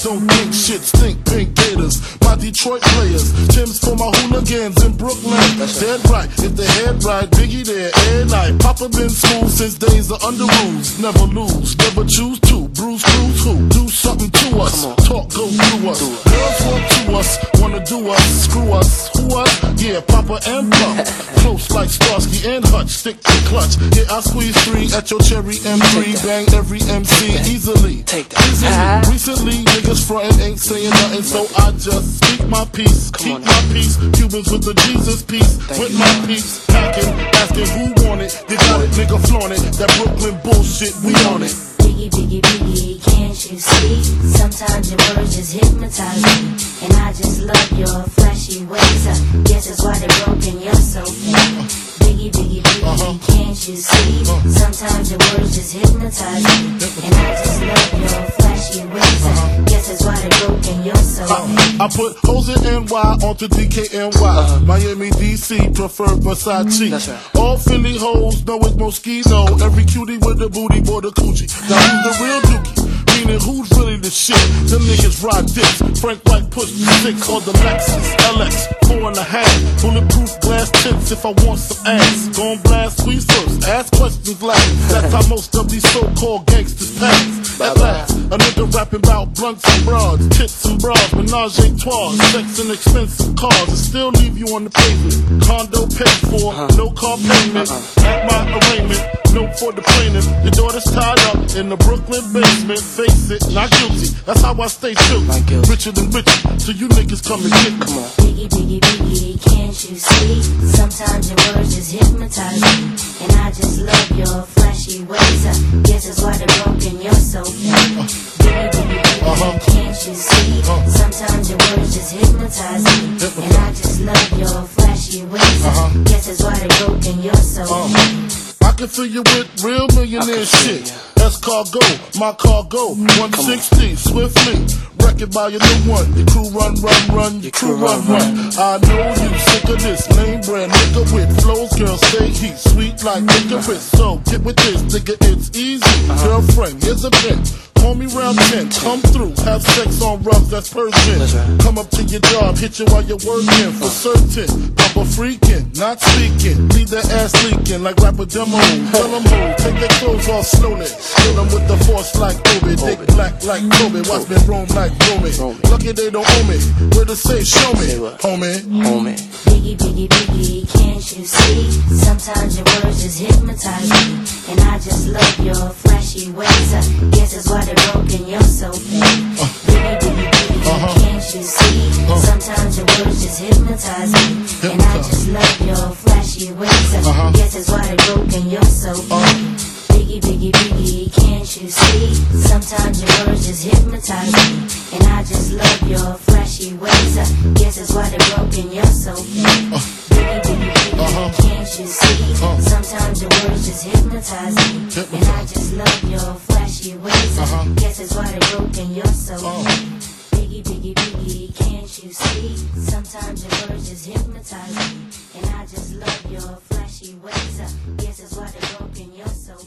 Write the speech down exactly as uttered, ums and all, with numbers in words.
don't think shit, stink pink gators. My Detroit players, Tim's for my hooligans in Brooklyn. Dead right, if the head right, Biggie there, air night. Papa been school since days of under rules. Never lose, never choose to. Bruise, cruise, who? Do something to us. Talk, go through us. Girls want to us, wanna do us. Screw us, who us? Yeah, Papa and Pump. Close like Starsky and Hutch, stick to clutch. Yeah, I squeeze three at your cherry M three. Bang every M C easily. Take that. Easily. Recently, niggas frontin' ain't saying nothing, so I just speak my peace. Keep my peace. Cubans with the Jesus peace. With my peace. Packing, asking who want it. You got it, nigga, flaunt it. That Brooklyn bullshit, we on it. Biggie, Biggie, Biggie, can't you see? Sometimes your words just hypnotize me. And I just love your flashy ways. I guess that's why they're broken, you're so fake. Biggie, Biggie, Biggie, uh-huh. Can't you see? Sometimes your words just hypnotize me. And I just love your flashy ways. I guess that's why they're broken, you're so fake. I put hoes in N Y onto D K N Y. Uh-huh. Miami, D C, prefer Versace. That's right. All Philly hoes know it's Moschino. Every cutie with the booty, boy, the coochie. Now who's the real dookie? Meaning who's really the shit? Them niggas ride dicks. Frank White pushed the six on the Lexus L X, four and a half. Bulletproof glass tips if I want some ass. Gon' blast squeeze first, ask questions last. That's how most of these so-called gangsters pass. At last, a nigga rapping about blunts and broads, tits and bras, menage a trois, sex and expensive cars, and still leave you on the pavement. Condo paid for, no car payment. At my arraignment, note for the plaintiff. Your daughter's tied up in the Brooklyn basement. Face it, not guilty. That's how I stay true. Richer than richer, so you niggas come and get me. Biggie, Biggie, Biggie, can't you see? Sometimes your words just hypnotize me. And I just love your flashy ways. I guess that's why they're broken, you're so fake. Biggie, Biggie, Biggie, uh-huh. Can't you see? Uh-huh. Sometimes your words just hypnotize me. Hypnotize. And I just love your flashy ways. Uh-huh. I guess that's why they're broken, you're so uh-huh. fake. I can fill you with real millionaire shit. That's cargo, my cargo, one sixty, swiftly. Wreck it by your new one. Your crew run, run, run, your crew run, run. I know you sick of this lame brand nigga with flows. Girl, stay heat, sweet like licorice. So get with this, nigga, it's easy. Girlfriend, here's a pin. Call me round ten, come through, have sex on rough, that's Persian. Right. Come up to your job, hit you while you're working, for certain. Papa freaking, not speaking, leave that ass leaking like rapper demo. Tell them who, take their clothes off slowly. Kill them with the force like Obi, dick black like Kobe, watch me roam like Romy. Lucky they don't owe me, where to say show me, homie. Homie. Biggie, Biggie, Biggie, can't you see? Sometimes your words just hypnotize me. And I just love your flashy ways. I guess that's why they're broken, you're so fake. Uh, Biggie, Biggie, Biggie, uh-huh. Can't you see? Uh, Sometimes your words just hypnotize me. Hypnotize. And I just love your flashy ways. I uh-huh. guess that's why they're broken, you're so fake. Uh, Biggie, Biggie, Biggie, can't you see? Sometimes your words just hypnotize me. And I just love your flashy ways. I guess that's why they're broken, you're so fake. Uh, Biggie, Biggie, Biggie, uh-huh. Can't you see? Uh, Sometimes your words just hypnotize me. Hypnotize. And I just love your flashy ways. I uh-huh. guess that's why they're broken, you're so uh, fake. Biggie, Biggie, Biggie, can't you see? Sometimes your words just hypnotize me. And I just love your flashy ways. I guess that's why they're broken, you're so